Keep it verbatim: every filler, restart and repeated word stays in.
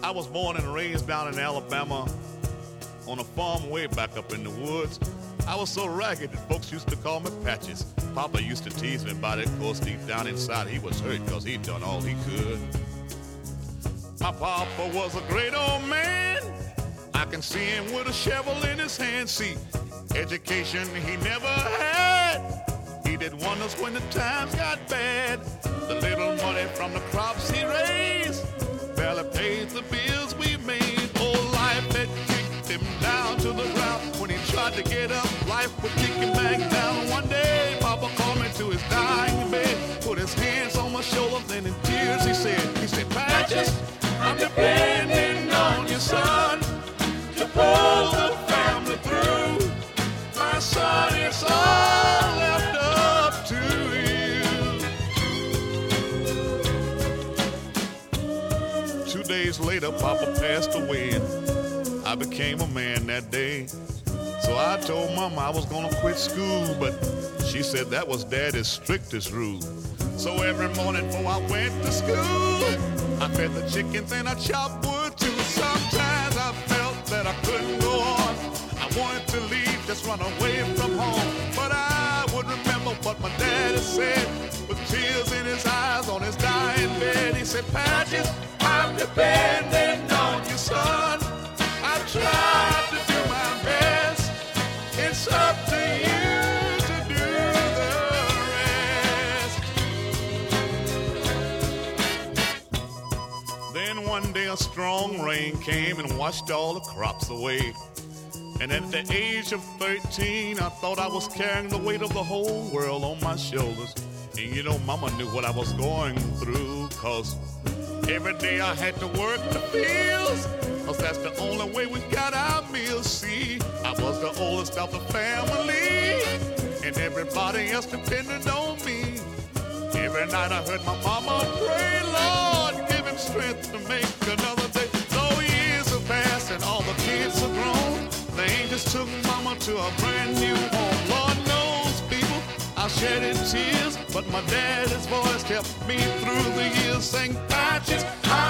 I was born and raised down in Alabama on a farm way back up in the woods. I was so ragged that folks used to call me Patches. Papa used to tease me about it. Of course, deep down inside, he was hurt because he'd done all he could. My papa was a great old man. I can see him with a shovel in his hand. See, education he never had. He did wonders when the times got bad. The little money from the crops he raised barely paid the bills we made. Oh, life had kicked him down to the ground. When he tried to get up, life would kick him back down. One day, Papa called me to his dying bed, put his hands on my shoulders, and in tears he said, he said, Patches, I'm depending on you, son, to pull the family through. My son, it's all left up to you. Two days later, Papa passed away, and I became a man that day. So I told Mama I was gonna quit school, but she said that was Daddy's strictest rule. So every morning before I went to school, I fed the chickens and I chopped wood too. Sometimes I felt that I couldn't go on. I wanted to leave, just run away from home. But I would remember what my daddy said, with tears in his eyes on his dying bed. He said, Patches, I'm depending on you, son. I've tried to do my best. It's up to you to do the rest. Then one day a strong rain came and washed all the crops away. And at the age of thirteen, I thought I was carrying the weight of the whole world on my shoulders. And you know, Mama knew what I was going through, cause every day I had to work the fields, cause that's the only way we got our meals. See, I was the oldest of the family, and everybody else depended on me. Every night I heard my mama pray, Lord, give him strength to make another day. Though years have passed and all the kids are grown, they just took Mama to a brand new home. Lord knows, people, I shedded tears, but my daddy's voice kept me through the years, saying, Patches, I